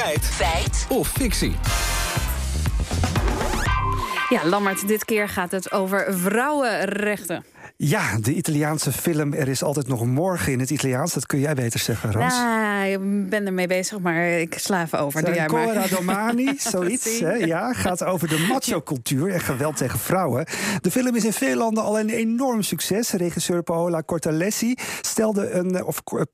Feit of fictie? Ja, Lammert, dit keer gaat het over vrouwenrechten. Ja, de Italiaanse film Er is altijd nog morgen in het Italiaans. Dat kun jij beter zeggen, Rans. Nou, ik ben ermee bezig, maar ik sla even over. Ancora domani, zoiets. Hè? Ja, gaat over de macho-cultuur en geweld tegen vrouwen. De film is in veel landen al een enorm succes. Regisseur Paola Cortellesi stelde een...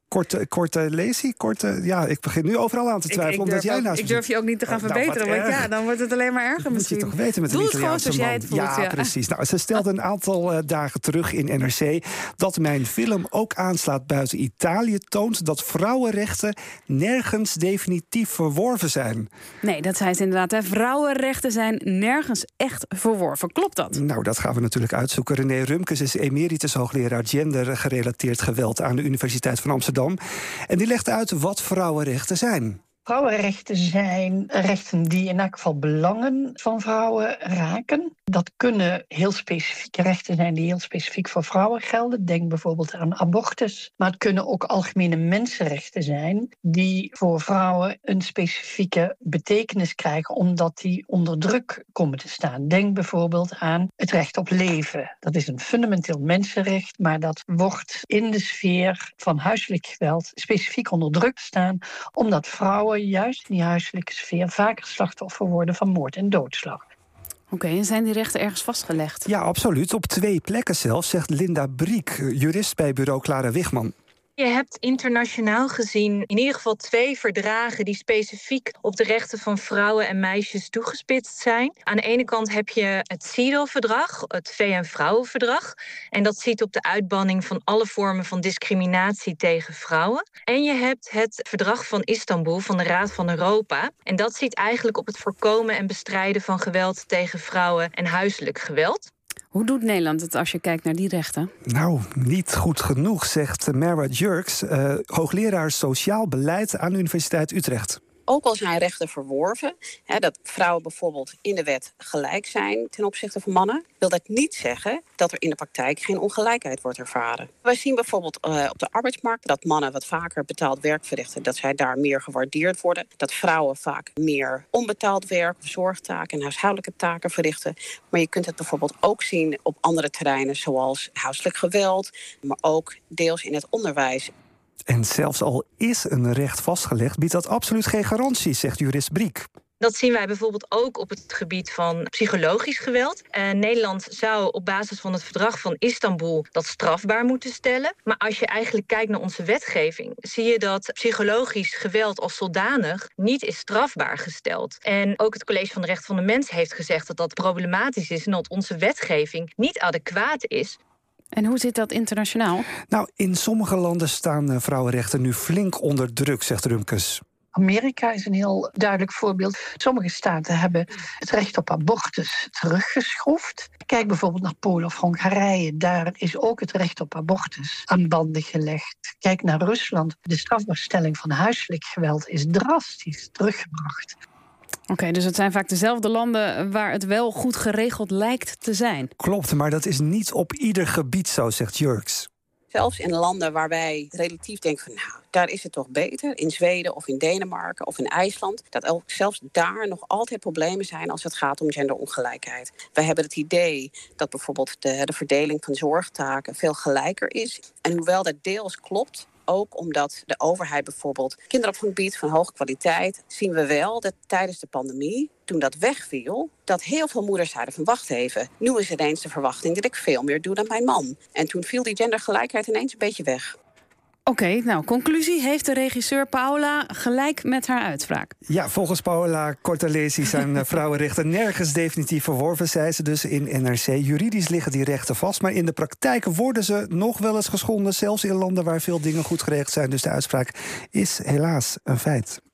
Ja, ik begin nu overal aan te twijfelen. Ik durf je ook niet te gaan verbeteren, want ja, dan wordt het alleen maar erger misschien. Moet je toch weten met een Italiaanse man. Jij het voelt, ja, precies. Nou, ze stelde een aantal dagen terug in NRC dat mijn film ook aanslaat buiten Italië, toont dat vrouwenrechten nergens definitief verworven zijn. Nee, dat zei ze inderdaad. Hè. Vrouwenrechten zijn nergens echt verworven. Klopt dat? Nou, dat gaan we natuurlijk uitzoeken. René Rumkes is emeritus hoogleraar gendergerelateerd geweld aan de Universiteit van Amsterdam. En die legt uit wat vrouwenrechten zijn. Vrouwenrechten zijn rechten die in elk geval belangen van vrouwen raken. Dat kunnen heel specifieke rechten zijn die heel specifiek voor vrouwen gelden. Denk bijvoorbeeld aan abortus. Maar het kunnen ook algemene mensenrechten zijn die voor vrouwen een specifieke betekenis krijgen omdat die onder druk komen te staan. Denk bijvoorbeeld aan het recht op leven. Dat is een fundamenteel mensenrecht, maar dat wordt in de sfeer van huiselijk geweld specifiek onder druk staan omdat vrouwen juist in die huiselijke sfeer vaker slachtoffer worden van moord en doodslag. Oké, en zijn die rechten ergens vastgelegd? Ja, absoluut. Op 2 plekken zelfs, zegt Linda Briek, jurist bij bureau Clara Wigman. Je hebt internationaal gezien in ieder geval 2 verdragen die specifiek op de rechten van vrouwen en meisjes toegespitst zijn. Aan de ene kant heb je het CEDAW-verdrag, het VN-vrouwenverdrag. En dat ziet op de uitbanning van alle vormen van discriminatie tegen vrouwen. En je hebt het verdrag van Istanbul van de Raad van Europa. En dat ziet eigenlijk op het voorkomen en bestrijden van geweld tegen vrouwen en huiselijk geweld. Hoe doet Nederland het als je kijkt naar die rechten? Nou, niet goed genoeg, zegt Mara Jurks, hoogleraar sociaal beleid aan de Universiteit Utrecht. Ook al zijn rechten verworven, dat vrouwen bijvoorbeeld in de wet gelijk zijn ten opzichte van mannen, wil dat niet zeggen dat er in de praktijk geen ongelijkheid wordt ervaren. Wij zien bijvoorbeeld op de arbeidsmarkt dat mannen wat vaker betaald werk verrichten, dat zij daar meer gewaardeerd worden. Dat vrouwen vaak meer onbetaald werk, zorgtaken en huishoudelijke taken verrichten. Maar je kunt het bijvoorbeeld ook zien op andere terreinen zoals huiselijk geweld, maar ook deels in het onderwijs. En zelfs al is een recht vastgelegd, biedt dat absoluut geen garantie, zegt jurist Briek. Dat zien wij bijvoorbeeld ook op het gebied van psychologisch geweld. Nederland zou op basis van het verdrag van Istanbul dat strafbaar moeten stellen. Maar als je eigenlijk kijkt naar onze wetgeving, zie je dat psychologisch geweld als zodanig niet is strafbaar gesteld. En ook het College van de Rechten van de Mens heeft gezegd dat dat problematisch is en dat onze wetgeving niet adequaat is. En hoe zit dat internationaal? Nou, in sommige landen staan vrouwenrechten nu flink onder druk, zegt Rumkes. Amerika is een heel duidelijk voorbeeld. Sommige staten hebben het recht op abortus teruggeschroefd. Kijk bijvoorbeeld naar Polen of Hongarije. Daar is ook het recht op abortus aan banden gelegd. Kijk naar Rusland. De strafbaarstelling van huiselijk geweld is drastisch teruggebracht. Oké, dus het zijn vaak dezelfde landen waar het wel goed geregeld lijkt te zijn. Klopt, maar dat is niet op ieder gebied zo, zegt Jurks. Zelfs in landen waar wij relatief denken van nou, daar is het toch beter. In Zweden of in Denemarken of in IJsland. Dat ook zelfs daar nog altijd problemen zijn als het gaat om genderongelijkheid. Wij hebben het idee dat bijvoorbeeld de verdeling van zorgtaken veel gelijker is. En hoewel dat deels klopt, ook omdat de overheid bijvoorbeeld kinderopvang biedt van hoge kwaliteit, zien we wel dat tijdens de pandemie, toen dat wegviel, dat heel veel moeders zeiden van wacht even, nu is ineens de verwachting dat ik veel meer doe dan mijn man. En toen viel die gendergelijkheid ineens een beetje weg. Oké, nou, conclusie. Heeft de regisseur Paola gelijk met haar uitspraak? Ja, volgens Paola Cortellesi zijn vrouwenrechten nergens definitief verworven, zei ze dus in NRC. Juridisch liggen die rechten vast, maar in de praktijk worden ze nog wel eens geschonden, zelfs in landen waar veel dingen goed geregeld zijn. Dus de uitspraak is helaas een feit.